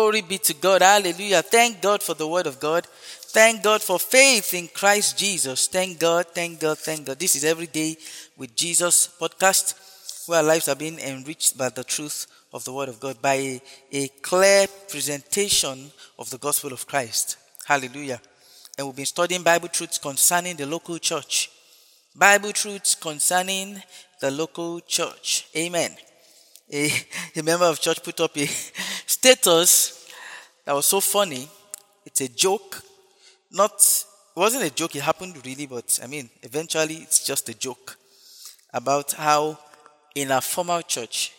Glory be to God. Hallelujah. Thank God for the word of God. Thank God for faith in Christ Jesus. Thank God, thank God, thank God. This is Every Day with Jesus podcast, where our lives are being enriched by the truth of the word of God, by a clear presentation of the gospel of Christ. Hallelujah. And we've been studying Bible truths concerning the local church. Bible truths concerning the local church. Amen. A member of church put up a status that was so funny. It's a joke. It wasn't a joke, it happened really, but eventually it's just a joke about how in a former church,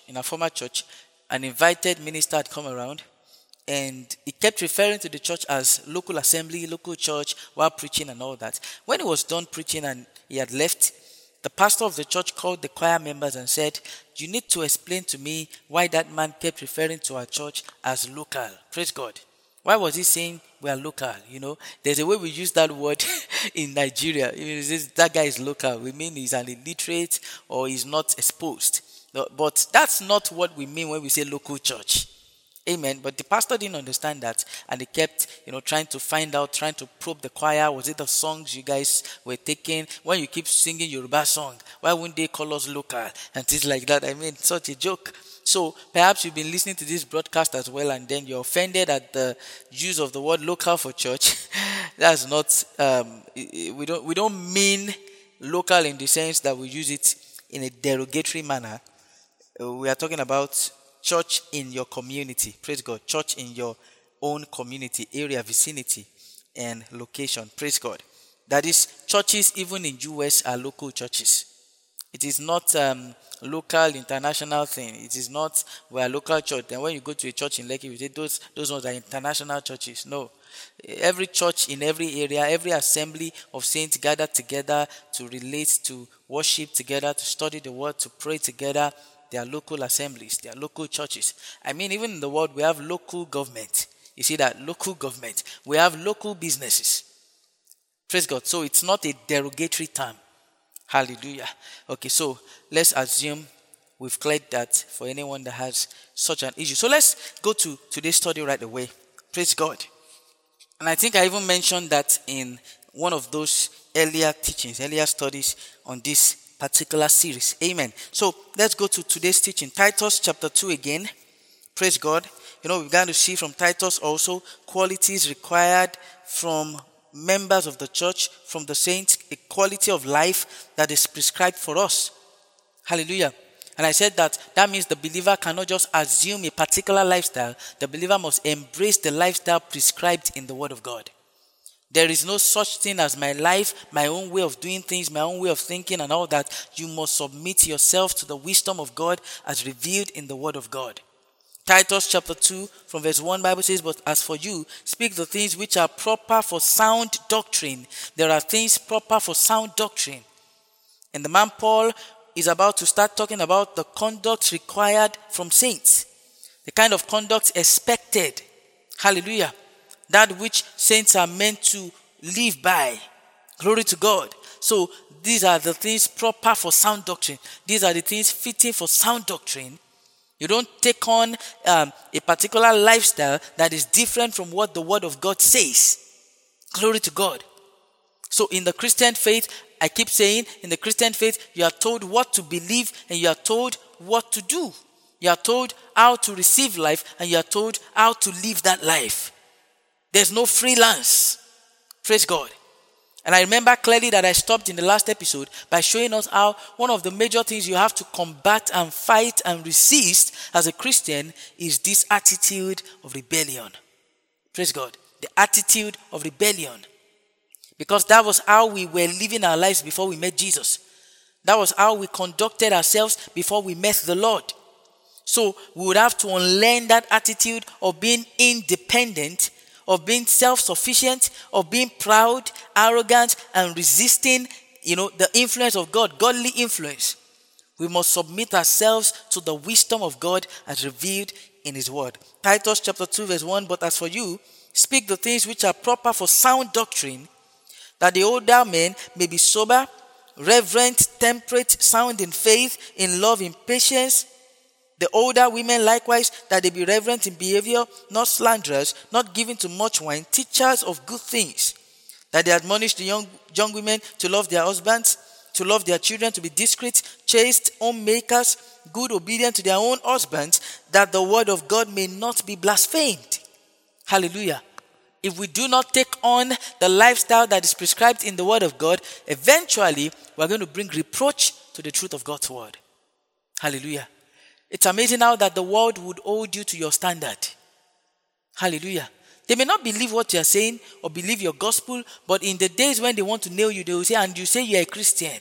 an invited minister had come around and he kept referring to the church as local assembly, local church, while preaching and all that. When he was done preaching and he had left, the pastor of the church called the choir members and said, "You need to explain to me why that man kept referring to our church as local." Praise God. Why was he saying we are local? There's a way we use that word in Nigeria. That guy is local. We mean he's an illiterate or he's not exposed. No, but that's not what we mean when we say local church. Amen. But the pastor didn't understand that, and he kept, trying to find out, trying to probe the choir. Was it the songs you guys were taking? When you keep singing Yoruba song, why wouldn't they call us local? And things like that. Such a joke. So perhaps you've been listening to this broadcast as well, and then you're offended at the use of the word local for church. That's not. We don't mean local in the sense that we use it in a derogatory manner. We are talking about church in your community. Praise God. Church in your own community, area, vicinity, and location. Praise God. That is, churches even in US are local churches. It is not local international thing. It is not we're a local church. Then when you go to a church in Lekki, you say those ones are international churches. No. Every church in every area, every assembly of saints gathered together to relate, to worship together, to study the word, to pray together. They are local assemblies. They are local churches. Even in the world, we have local government. You see that? Local government. We have local businesses. Praise God. So it's not a derogatory term. Hallelujah. Okay, so let's assume we've cleared that for anyone that has such an issue. So let's go to today's study right away. Praise God. And I think I even mentioned that in one of those earlier studies on this particular series. Amen. So let's go to today's teaching. Titus chapter 2 again. Praise God. We've got to see from Titus also qualities required from members of the church, from the saints, a quality of life that is prescribed for us. Hallelujah. And I said that means the believer cannot just assume a particular lifestyle. The believer must embrace the lifestyle prescribed in the Word of God. There is no such thing as my life, my own way of doing things, my own way of thinking and all that. You must submit yourself to the wisdom of God as revealed in the Word of God. Titus chapter 2 from verse 1, Bible says, "But as for you, speak the things which are proper for sound doctrine." There are things proper for sound doctrine. And the man Paul is about to start talking about the conduct required from saints. The kind of conduct expected. Hallelujah. That which saints are meant to live by. Glory to God. So these are the things proper for sound doctrine. These are the things fitting for sound doctrine. You don't take on a particular lifestyle that is different from what the Word of God says. Glory to God. So in the Christian faith, I keep saying, in the Christian faith, you are told what to believe and you are told what to do. You are told how to receive life and you are told how to live that life. There's no freelance. Praise God. And I remember clearly that I stopped in the last episode by showing us how one of the major things you have to combat and fight and resist as a Christian is this attitude of rebellion. Praise God. The attitude of rebellion. Because that was how we were living our lives before we met Jesus. That was how we conducted ourselves before we met the Lord. So we would have to unlearn that attitude of being independent, of being self-sufficient, of being proud, arrogant, and resisting, the influence of God, godly influence. We must submit ourselves to the wisdom of God as revealed in His Word. Titus chapter 2 verse 1, "But as for you, speak the things which are proper for sound doctrine, that the older men may be sober, reverent, temperate, sound in faith, in love, in patience. The older women likewise, that they be reverent in behavior, not slanderers, not given to much wine, teachers of good things, that they admonish the young women to love their husbands, to love their children, to be discreet, chaste, homemakers, good, obedient to their own husbands, that the word of God may not be blasphemed. Hallelujah. If we do not take on the lifestyle that is prescribed in the word of God, eventually we're going to bring reproach to the truth of God's word. Hallelujah. It's amazing how that the world would hold you to your standard. Hallelujah. They may not believe what you're saying or believe your gospel, but in the days when they want to nail you, they will say, and you say you're a Christian.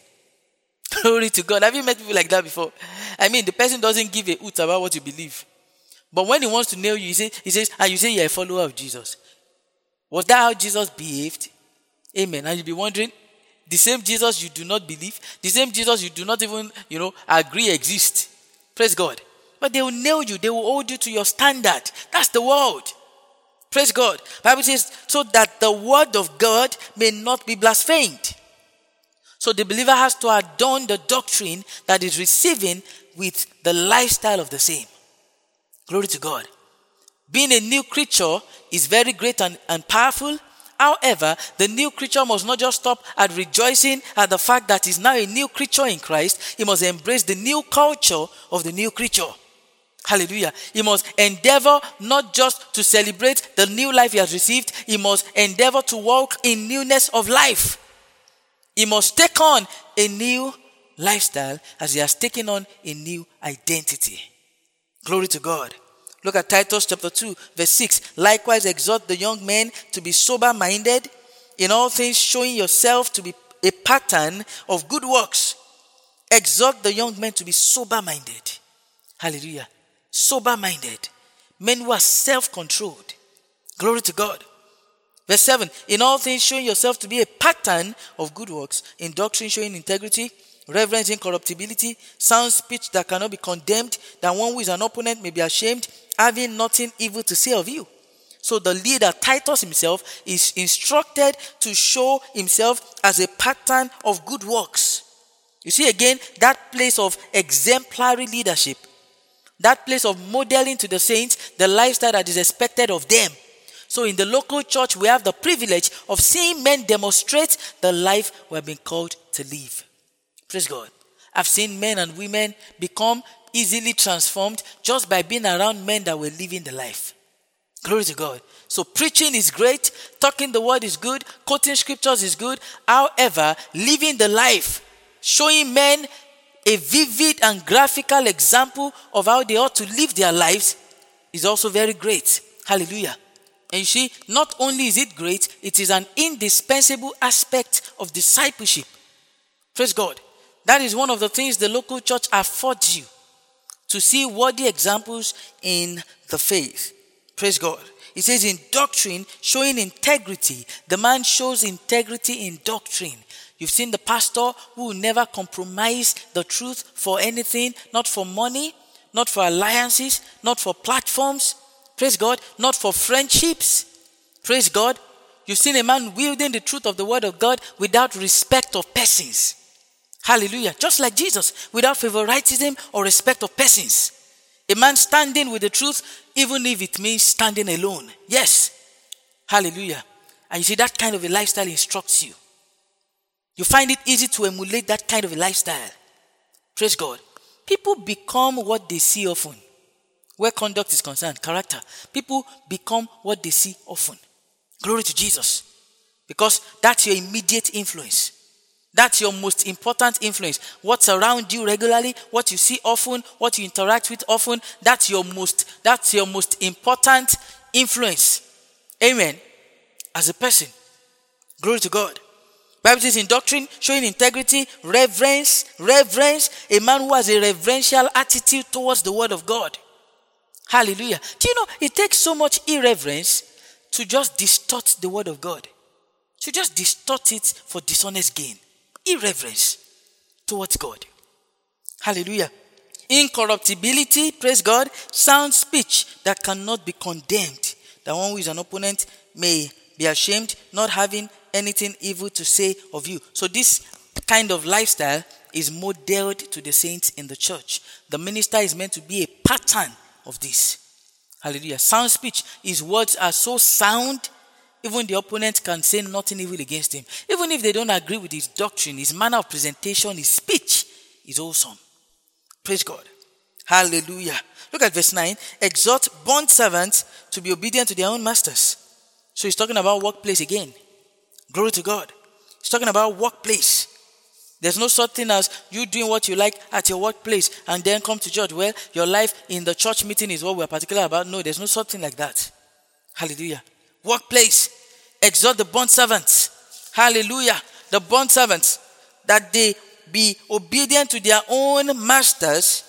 Glory to God. Have you met people like that before? I mean, the person doesn't give a hoot about what you believe. But when he wants to nail you, he says, and you say you're a follower of Jesus. Was that how Jesus behaved? Amen. And you'll be wondering, the same Jesus you do not believe, the same Jesus you do not even, agree exists. Praise God. But they will nail you. They will hold you to your standard. That's the world. Praise God. Bible says, so that the word of God may not be blasphemed. So the believer has to adorn the doctrine that is receiving with the lifestyle of the same. Glory to God. Being a new creature is very great and powerful. However, the new creature must not just stop at rejoicing at the fact that he's now a new creature in Christ. He must embrace the new culture of the new creature. Hallelujah. He must endeavor not just to celebrate the new life he has received. He must endeavor to walk in newness of life. He must take on a new lifestyle as he has taken on a new identity. Glory to God. Look at Titus chapter 2, verse 6. Likewise, exhort the young men to be sober-minded, in all things showing yourself to be a pattern of good works. Exhort the young men to be sober-minded. Hallelujah. Sober-minded. Men who are self-controlled. Glory to God. Verse 7. In all things showing yourself to be a pattern of good works. In doctrine showing integrity, reverence, incorruptibility, sound speech that cannot be condemned, that one who is an opponent may be ashamed, having nothing evil to say of you. So the leader, Titus himself, is instructed to show himself as a pattern of good works. You see again, that place of exemplary leadership, that place of modeling to the saints the lifestyle that is expected of them. So in the local church, we have the privilege of seeing men demonstrate the life we have been called to live. Praise God. I've seen men and women become easily transformed just by being around men that were living the life. Glory to God. So preaching is great, talking the word is good, quoting scriptures is good. However, living the life, showing men a vivid and graphical example of how they ought to live their lives is also very great. Hallelujah. And you see, not only is it great, it is an indispensable aspect of discipleship. Praise God. That is one of the things the local church affords you, to see worthy examples in the faith. Praise God. It says in doctrine, showing integrity. The man shows integrity in doctrine. You've seen the pastor who will never compromise the truth for anything, not for money, not for alliances, not for platforms. Praise God. Not for friendships. Praise God. You've seen a man wielding the truth of the word of God without respect of persons. Hallelujah. Just like Jesus, without favoritism or respect of persons. A man standing with the truth, even if it means standing alone. Yes. Hallelujah. And you see, that kind of a lifestyle instructs you. You find it easy to emulate that kind of a lifestyle. Praise God. People become what they see often. Where conduct is concerned, character. People become what they see often. Glory to Jesus. Because that's your immediate influence. That's your most important influence. What's around you regularly, what you see often, what you interact with often, that's your most important influence. Amen. As a person. Glory to God. Bible says in doctrine, showing integrity, reverence, a man who has a reverential attitude towards the word of God. Hallelujah. Do you know, it takes so much irreverence to just distort the word of God. To just distort it for dishonest gain. Irreverence towards God. Hallelujah. Incorruptibility, praise God. Sound speech that cannot be condemned. The one who is an opponent may be ashamed, not having anything evil to say of you. So this kind of lifestyle is modeled to the saints in the church. The minister is meant to be a pattern of this. Hallelujah. Sound speech. His words are so sound, even the opponent can say nothing evil against him. Even if they don't agree with his doctrine, his manner of presentation, his speech is awesome. Praise God. Hallelujah. Look at verse 9. Exhort bond servants to be obedient to their own masters. So he's talking about workplace again. Glory to God. He's talking about workplace. There's no such thing as you doing what you like at your workplace and then come to church. Well, your life in the church meeting is what we're particular about. No, there's no such thing like that. Hallelujah. Workplace. Exhort the bond servants. Hallelujah. The bond servants, that they be obedient to their own masters,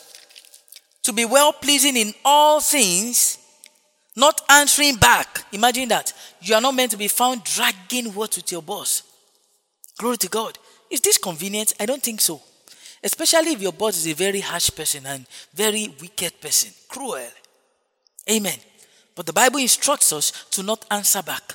to be well-pleasing in all things, not answering back. Imagine that. You are not meant to be found dragging words with your boss. Glory to God. Is this convenient? I don't think so. Especially if your boss is a very harsh person and very wicked person. Cruel. Amen. But the Bible instructs us to not answer back.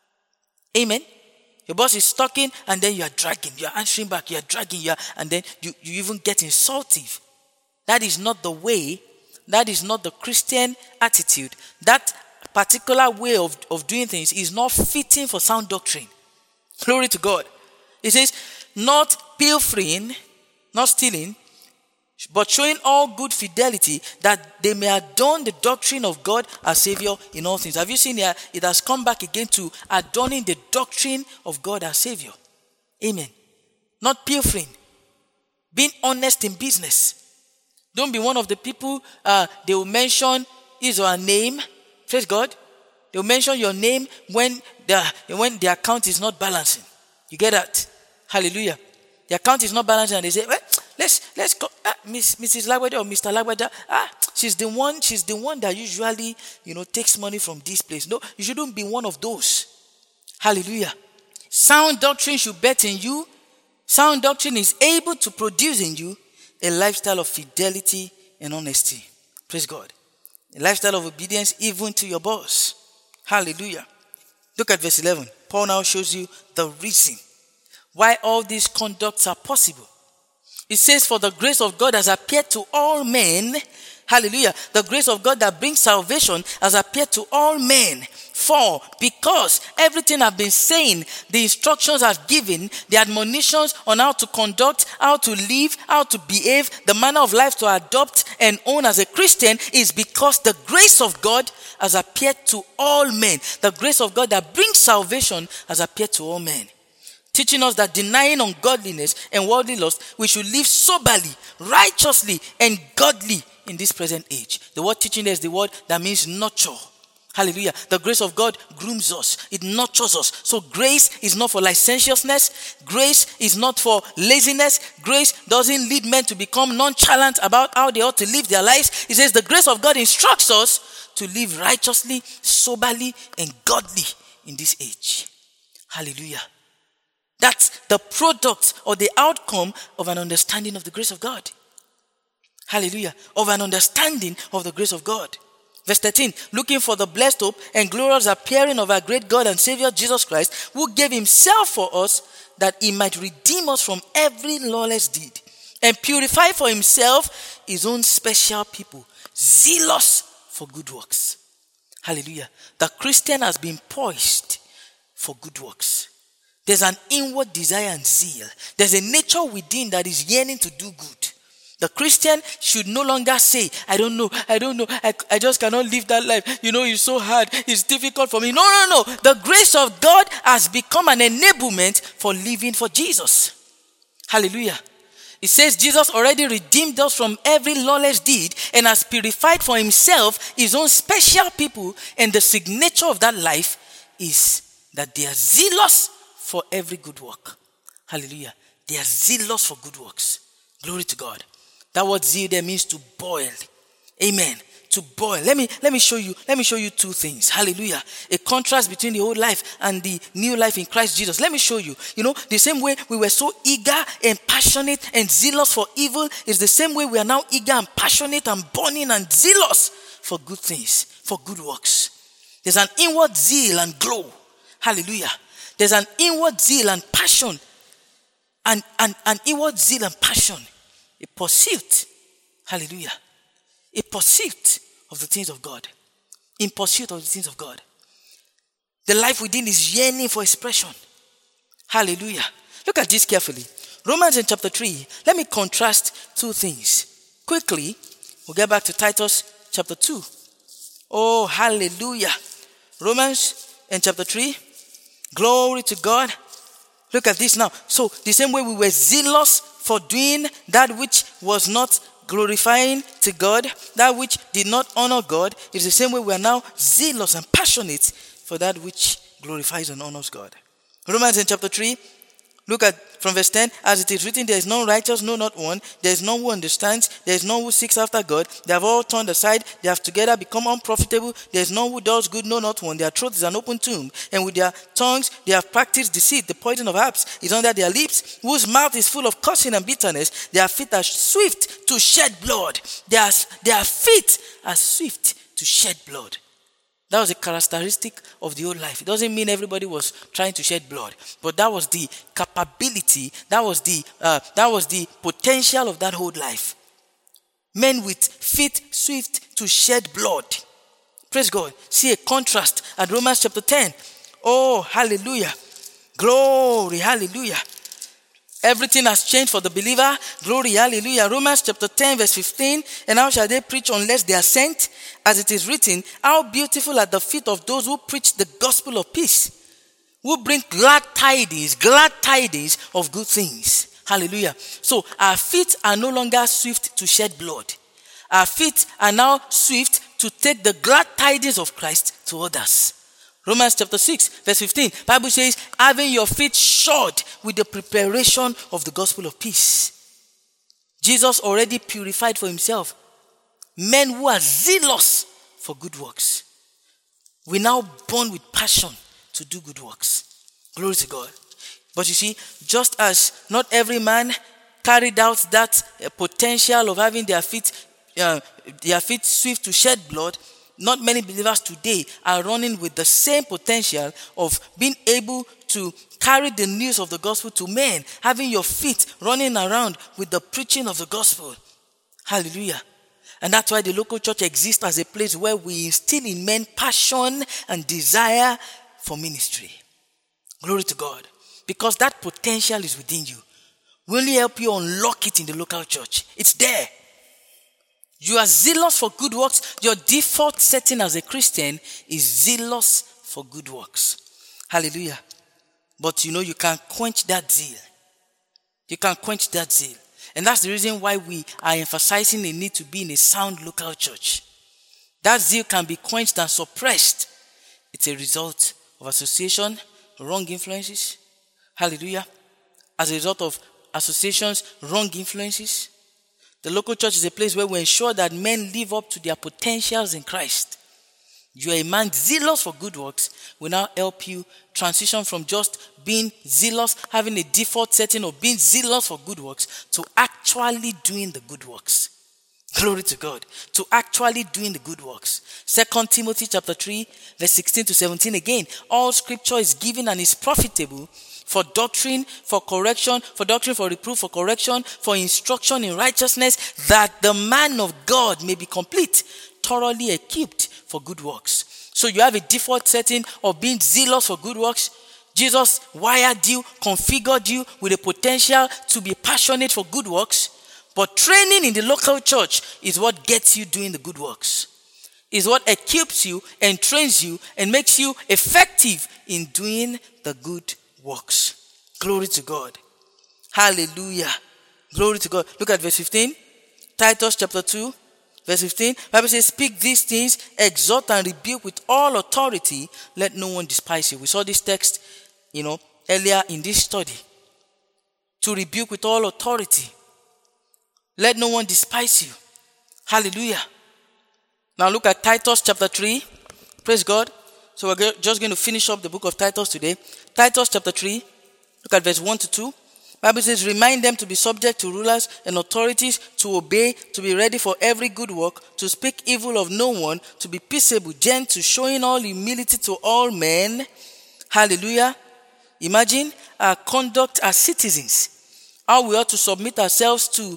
Amen. Your boss is talking and then you are dragging. You are answering back. You are dragging. And then you even get insultive. That is not the way. That is not the Christian attitude. That particular way of doing things is not fitting for sound doctrine. Glory to God. It says, not pilfering, not stealing, but showing all good fidelity, that they may adorn the doctrine of God as Savior in all things. Have you seen here? It has come back again to adorning the doctrine of God as Savior. Amen. Not pilfering. Being honest in business. Don't be one of the people, they will mention his or her name. Praise God. They will mention your name when the account is not balancing. You get that? Hallelujah. The account is not balancing and they say, well, let's go. Mrs. Lagwada or Mr. Lagwada, she's the one that usually, takes money from this place. No, you shouldn't be one of those. Hallelujah. Sound doctrine should bet in you. Sound doctrine is able to produce in you a lifestyle of fidelity and honesty. Praise God. A lifestyle of obedience even to your boss. Hallelujah. Look at verse 11. Paul now shows you the reason why all these conducts are possible. It says, for the grace of God has appeared to all men. Hallelujah. The grace of God that brings salvation has appeared to all men. For, because everything I've been saying, the instructions I've given, the admonitions on how to conduct, how to live, how to behave, the manner of life to adopt and own as a Christian is because the grace of God has appeared to all men. The grace of God that brings salvation has appeared to all men. Teaching us that denying ungodliness and worldly lust, we should live soberly, righteously, and godly in this present age. The word teaching is the word that means nurture. Hallelujah. The grace of God grooms us. It nurtures us. So grace is not for licentiousness. Grace is not for laziness. Grace doesn't lead men to become nonchalant about how they ought to live their lives. It says the grace of God instructs us to live righteously, soberly, and godly in this age. Hallelujah. That's the product or the outcome of an understanding of the grace of God. Hallelujah. Of an understanding of the grace of God. Verse 13, looking for the blessed hope and glorious appearing of our great God and Savior Jesus Christ, who gave himself for us that he might redeem us from every lawless deed and purify for himself his own special people, zealous for good works. Hallelujah. The Christian has been poised for good works. There's an inward desire and zeal. There's a nature within that is yearning to do good. The Christian should no longer say, I don't know, I just cannot live that life. It's so hard, it's difficult for me. No. The grace of God has become an enablement for living for Jesus. Hallelujah. It says Jesus already redeemed us from every lawless deed and has purified for himself his own special people, and the signature of that life is that they are zealous for every good work. Hallelujah. They are zealous for good works. Glory to God. That word zeal there means to boil. Amen. To boil. Let me show you two things. Hallelujah. A contrast between the old life and the new life in Christ Jesus. Let me show you. The same way we were so eager and passionate and zealous for evil is the same way we are now eager and passionate and burning and zealous for good things, for good works. There's an inward zeal and glow. Hallelujah. There's an inward zeal and passion. And inward zeal and passion. A pursuit. Hallelujah. A pursuit of the things of God. In pursuit of the things of God. The life within is yearning for expression. Hallelujah. Look at this carefully. Romans in chapter 3. Let me contrast two things. Quickly, we'll get back to Titus chapter 2. Oh, hallelujah. Romans in chapter 3. Glory to God. Look at this now. So, the same way we were zealous for doing that which was not glorifying to God, that which did not honor God, is the same way we are now zealous and passionate for that which glorifies and honors God. Romans in chapter 3, look at from verse 10, as it is written, there is none righteous, no, not one. There is none who understands. There is none who seeks after God. They have all turned aside. They have together become unprofitable. There is none who does good, no, not one. Their throat is an open tomb. And with their tongues, they have practiced deceit. The poison of harps is under their lips, whose mouth is full of cursing and bitterness. Their feet are swift to shed blood. Their feet are swift to shed blood. That was a characteristic of the old life. It doesn't mean everybody was trying to shed blood, but that was the capability, that was the potential of that old life. Men with feet swift to shed blood. Praise God. See a contrast at Romans chapter 10. Oh, hallelujah. Glory, hallelujah. Everything has changed for the believer. Glory, hallelujah. Romans chapter 10 verse 15. And how shall they preach unless they are sent? As it is written, how beautiful are the feet of those who preach the gospel of peace, who bring glad tidings of good things. Hallelujah. So our feet are no longer swift to shed blood. Our feet are now swift to take the glad tidings of Christ to others. Romans chapter 6 verse 15. Bible says, having your feet shod with the preparation of the gospel of peace. Jesus already purified for himself men who are zealous for good works. We now born with passion to do good works. Glory to God. But you see, just as not every man carried out that potential of having their feet swift to shed blood, not many believers today are running with the same potential of being able to carry the news of the gospel to men, having your feet running around with the preaching of the gospel. Hallelujah. And that's why the local church exists as a place where we instill in men passion and desire for ministry. Glory to God. Because that potential is within you. We only help you unlock it in the local church. It's there. You are zealous for good works. Your default setting as a Christian is zealous for good works. Hallelujah. But you can quench that zeal. You can quench that zeal. And that's the reason why we are emphasizing the need to be in a sound local church. That zeal can be quenched and suppressed. It's a result of association, wrong influences. Hallelujah. As a result of associations, wrong influences. The local church is a place where we ensure that men live up to their potentials in Christ. You are a man zealous for good works. We now help you transition from just being zealous, having a default setting of being zealous for good works, to actually doing the good works. Glory to God. To actually doing the good works. 2 Timothy chapter 3, verse 16 to 17 again. All scripture is given and is profitable for doctrine, for correction, for reproof, for correction, for instruction in righteousness, that the man of God may be complete, thoroughly equipped for good works. So you have a default setting of being zealous for good works. Jesus wired you, configured you with a potential to be passionate for good works. But training in the local church is what gets you doing the good works. Is what equips you and trains you and makes you effective in doing the good works. Glory to God. Hallelujah. Glory to God. Look at verse 15. Titus chapter 2. Verse 15, Bible says, speak these things, exhort and rebuke with all authority, let no one despise you. We saw this text, earlier in this study. To rebuke with all authority. Let no one despise you. Hallelujah. Now look at Titus chapter 3. Praise God. So we're just going to finish up the book of Titus today. Titus chapter 3. Look at verse 1 to 2. Bible says, remind them to be subject to rulers and authorities, to obey, to be ready for every good work, to speak evil of no one, to be peaceable, gentle, showing all humility to all men. Hallelujah. Imagine our conduct as citizens. How we ought to submit ourselves to authority.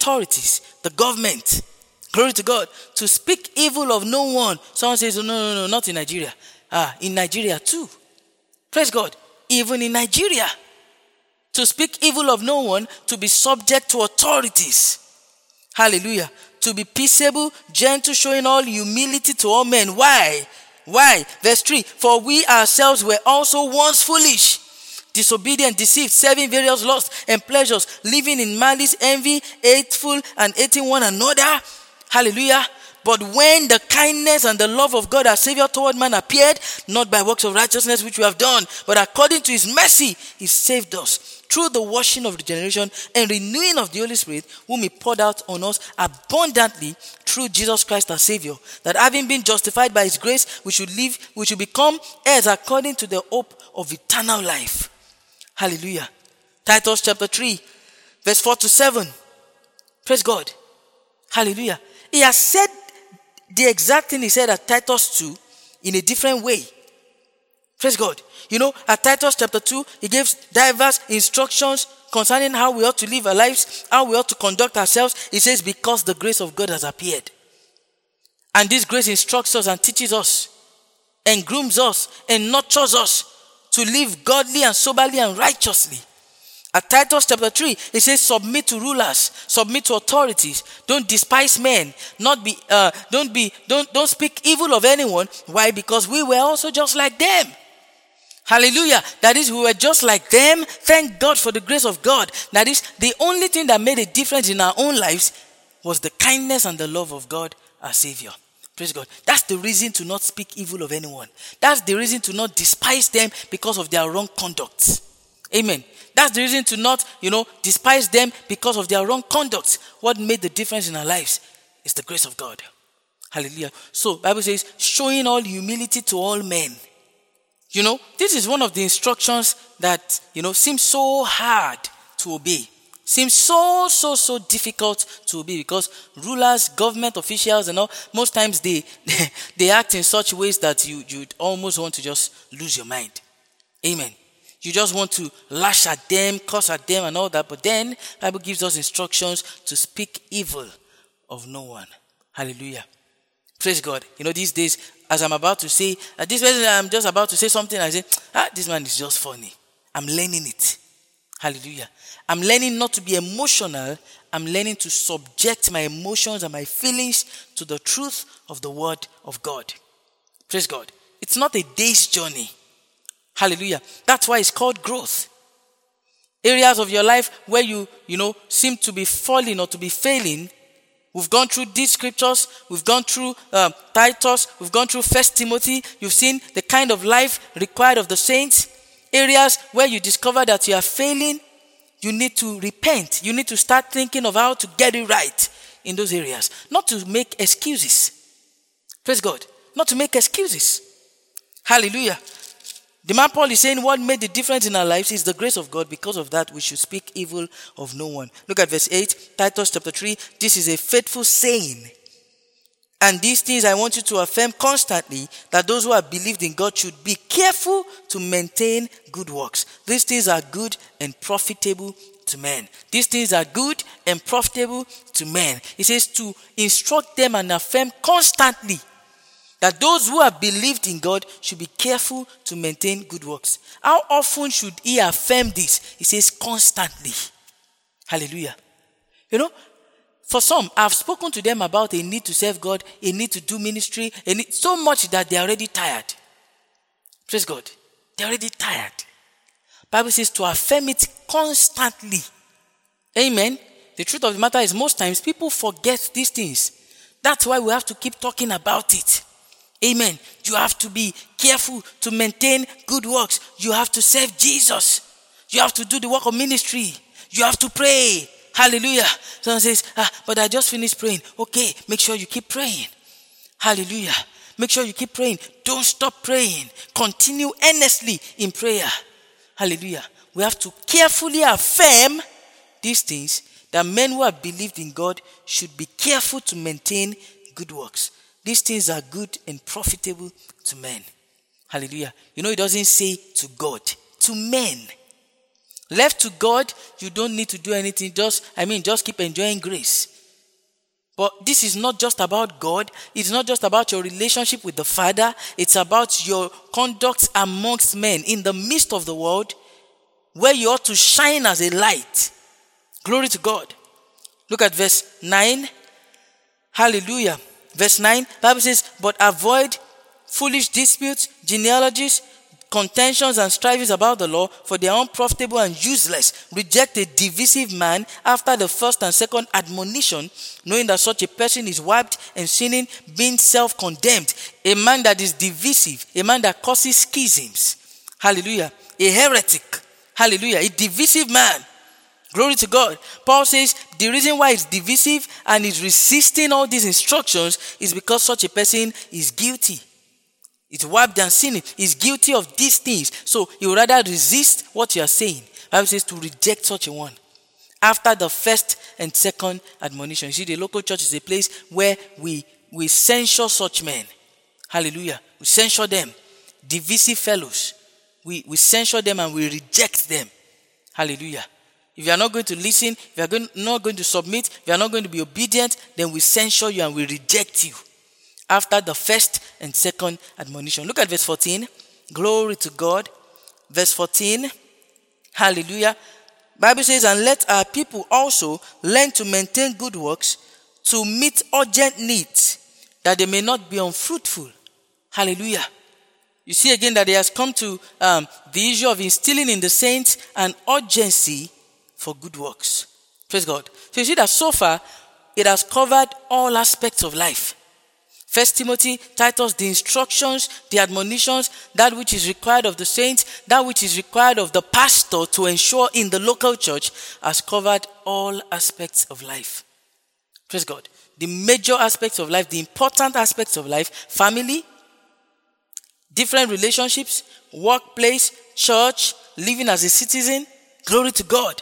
authorities, the government, glory to God, to speak evil of no one. Someone says, oh, no, not in Nigeria. In Nigeria too. Praise God. Even in Nigeria. To speak evil of no one, to be subject to authorities. Hallelujah. To be peaceable, gentle, showing all humility to all men. Why? Verse 3. For we ourselves were also once foolish, disobedient, deceived, serving various lusts and pleasures, living in malice, envy, hateful, and hating one another. Hallelujah. But when the kindness and the love of God our Savior toward man appeared, not by works of righteousness which we have done, but according to his mercy, he saved us through the washing of regeneration and renewing of the Holy Spirit, whom he poured out on us abundantly through Jesus Christ our Savior, that having been justified by his grace, we should become heirs according to the hope of eternal life. Hallelujah. Titus chapter 3, verse 4 to 7. Praise God. Hallelujah. He has said the exact thing he said at Titus 2 in a different way. Praise God. At Titus chapter 2, he gives diverse instructions concerning how we ought to live our lives, how we ought to conduct ourselves. He says, because the grace of God has appeared. And this grace instructs us and teaches us and grooms us and nurtures us to live godly and soberly and righteously. At Titus chapter 3, it says, submit to rulers, submit to authorities. Don't despise men. Don't speak evil of anyone. Why? Because we were also just like them. Hallelujah. That is, we were just like them. Thank God for the grace of God. That is, the only thing that made a difference in our own lives was the kindness and the love of God, our Savior. Praise God. That's the reason to not speak evil of anyone. That's the reason to not despise them because of their wrong conduct. Amen. That's the reason to not, despise them because of their wrong conduct. What made the difference in our lives is the grace of God. Hallelujah. So, Bible says, showing all humility to all men. This is one of the instructions that, seems so hard to obey. Seems so difficult to obey because rulers, government officials, and all, most times they act in such ways that you'd almost want to just lose your mind. Amen. You just want to lash at them, curse at them and all that. But then, the Bible gives us instructions to speak evil of no one. Hallelujah. Praise God. These days, as I'm about to say, I'm just about to say something, I say, this man is just funny. I'm learning it. Hallelujah. I'm learning not to be emotional. I'm learning to subject my emotions and my feelings to the truth of the word of God. Praise God. It's not a day's journey. Hallelujah. That's why it's called growth. Areas of your life where you seem to be falling or to be failing. We've gone through these scriptures. We've gone through Titus. We've gone through 1 Timothy. You've seen the kind of life required of the saints. Areas where you discover that you are failing. You need to repent. You need to start thinking of how to get it right in those areas. Not to make excuses. Praise God. Not to make excuses. Hallelujah. The man Paul is saying what made the difference in our lives is the grace of God. Because of that, we should speak evil of no one. Look at verse 8, Titus chapter 3. This is a faithful saying. And these things I want you to affirm constantly, that those who have believed in God should be careful to maintain good works. These things are good and profitable to men. These things are good and profitable to men. He says to instruct them and affirm constantly that those who have believed in God should be careful to maintain good works. How often should he affirm this? He says constantly. Hallelujah. For some, I've spoken to them about a need to serve God, a need to do ministry, so much that they're already tired. Praise God. They're already tired. Bible says to affirm it constantly. Amen. The truth of the matter is most times people forget these things. That's why we have to keep talking about it. Amen. You have to be careful to maintain good works. You have to serve Jesus. You have to do the work of ministry. You have to pray. Hallelujah. Someone says, but I just finished praying. Okay, make sure you keep praying. Hallelujah. Make sure you keep praying. Don't stop praying. Continue earnestly in prayer. Hallelujah. We have to carefully affirm these things, that men who have believed in God should be careful to maintain good works. These things are good and profitable to men. Hallelujah. It doesn't say to God, to men. Left to God, you don't need to do anything. Just keep enjoying grace. But this is not just about God. It's not just about your relationship with the Father. It's about your conduct amongst men in the midst of the world, where you ought to shine as a light. Glory to God. Look at verse 9. Hallelujah. Verse 9, Bible says, but avoid foolish disputes, genealogies, contentions and strivings about the law, for they are unprofitable and useless. Reject a divisive man after the first and second admonition, knowing that such a person is wiped and sinning, being self-condemned. A man that is divisive, a man that causes schisms. Hallelujah. A heretic. Hallelujah. A divisive man. Glory to God. Paul says the reason why it's divisive and is resisting all these instructions is because such a person is guilty. It's wiped and sinning. He's guilty of these things. So he would rather resist what you are saying. The Bible says to reject such a one. After the first and second admonition. You see, the local church is a place where we censure such men. Hallelujah. We censure them. Divisive fellows. We censure them and we reject them. Hallelujah. If you are not going to listen, if you are not going to submit, if you are not going to be obedient, then we censure you and we reject you. After the first and second admonition. Look at verse 14. Glory to God. Verse 14. Hallelujah. Bible says, and let our people also learn to maintain good works, to meet urgent needs, that they may not be unfruitful. Hallelujah. You see again that he has come to the issue of instilling in the saints an urgency for good works. Praise God. So you see that so far, it has covered all aspects of life. 1 Timothy, Titus, the instructions, the admonitions, that which is required of the saints, that which is required of the pastor to ensure in the local church, has covered all aspects of life. Praise God. The major aspects of life, the important aspects of life, family, different relationships, workplace, church, living as a citizen. Glory to God.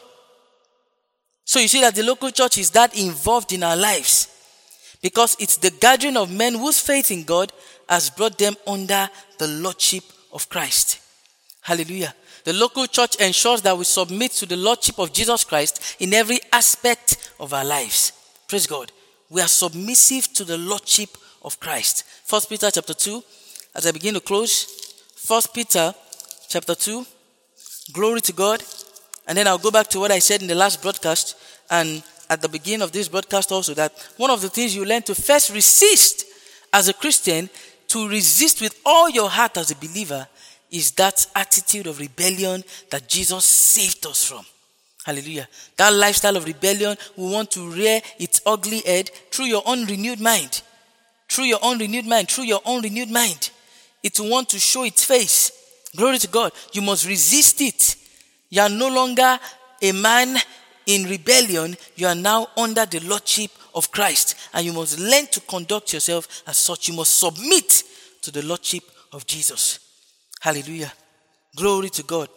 So you see that the local church is that involved in our lives. Because it's the gathering of men whose faith in God has brought them under the lordship of Christ. Hallelujah. The local church ensures that we submit to the lordship of Jesus Christ in every aspect of our lives. Praise God. We are submissive to the lordship of Christ. 1 Peter chapter 2, as I begin to close. 1 Peter chapter 2. Glory to God. And then I'll go back to what I said in the last broadcast and at the beginning of this broadcast also, that one of the things you learn to first resist as a Christian, to resist with all your heart as a believer, is that attitude of rebellion that Jesus saved us from. Hallelujah. That lifestyle of rebellion, we want to rear its ugly head through your own renewed mind. Through your own renewed mind. Through your own renewed mind. It will want to show its face. Glory to God. You must resist it. You are no longer a man in rebellion. You are now under the lordship of Christ. And you must learn to conduct yourself as such. You must submit to the lordship of Jesus. Hallelujah. Glory to God.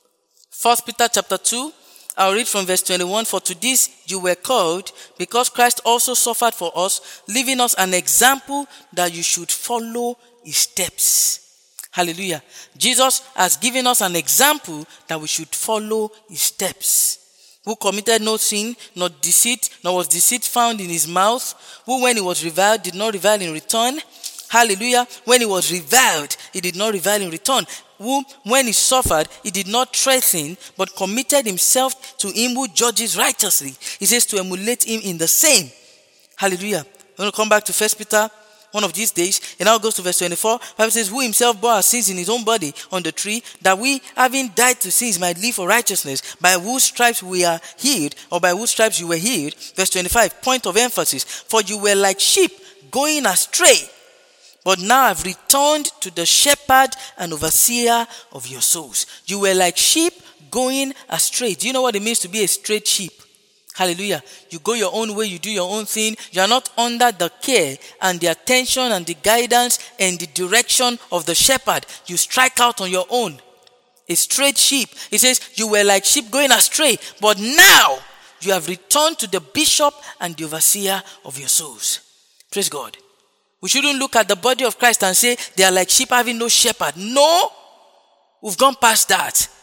1 Peter chapter 2. I'll read from verse 21. For to this you were called, because Christ also suffered for us, leaving us an example that you should follow his steps. Hallelujah. Jesus has given us an example that we should follow his steps. Who committed no sin, nor deceit, nor was deceit found in his mouth. Who when he was reviled, did not revile in return. Hallelujah. When he was reviled, he did not revile in return. Who when he suffered, he did not threaten, but committed himself to him who judges righteously. He says to emulate him in the same. Hallelujah. I'm going to come back to 1 Peter one of these days. It now goes to verse 24. Bible says, who himself bore our sins in his own body on the tree, that we, having died to sins, might live for righteousness, by whose stripes we are healed, or by whose stripes you were healed. Verse 25, point of emphasis. For you were like sheep going astray, but now have returned to the shepherd and overseer of your souls. You were like sheep going astray. Do you know what it means to be a straight sheep? Hallelujah. You go your own way, you do your own thing. You are not under the care and the attention and the guidance and the direction of the shepherd. You strike out on your own. A straight sheep. It says, you were like sheep going astray, but now you have returned to the bishop and the overseer of your souls. Praise God. We shouldn't look at the body of Christ and say, they are like sheep having no shepherd. No, we've gone past that.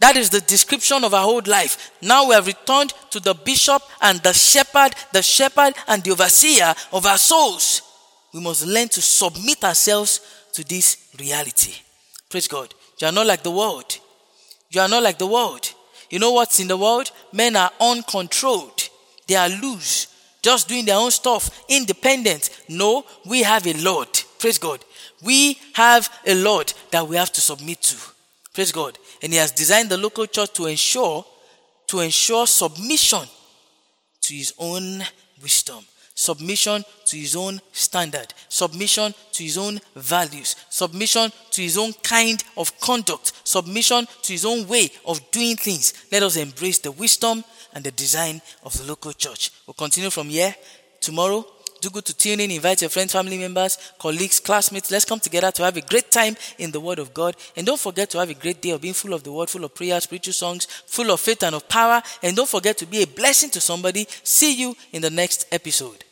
That is the description of our whole life. Now we have returned to the bishop and the shepherd and the overseer of our souls. We must learn to submit ourselves to this reality. Praise God. You are not like the world. You are not like the world. You know what's in the world? Men are uncontrolled. They are loose. Just doing their own stuff. Independent. No, we have a Lord. Praise God. We have a Lord that we have to submit to. Praise God. And He has designed the local church to ensure submission to His own wisdom. Submission to His own standard. Submission to His own values. Submission to His own kind of conduct. Submission to His own way of doing things. Let us embrace the wisdom and the design of the local church. We'll continue from here tomorrow. Do good to tune in. Invite your friends, family members, colleagues, classmates. Let's come together to have a great time in the Word of God. And don't forget to have a great day of being full of the Word, full of prayer, spiritual songs, full of faith and of power. And don't forget to be a blessing to somebody. See you in the next episode.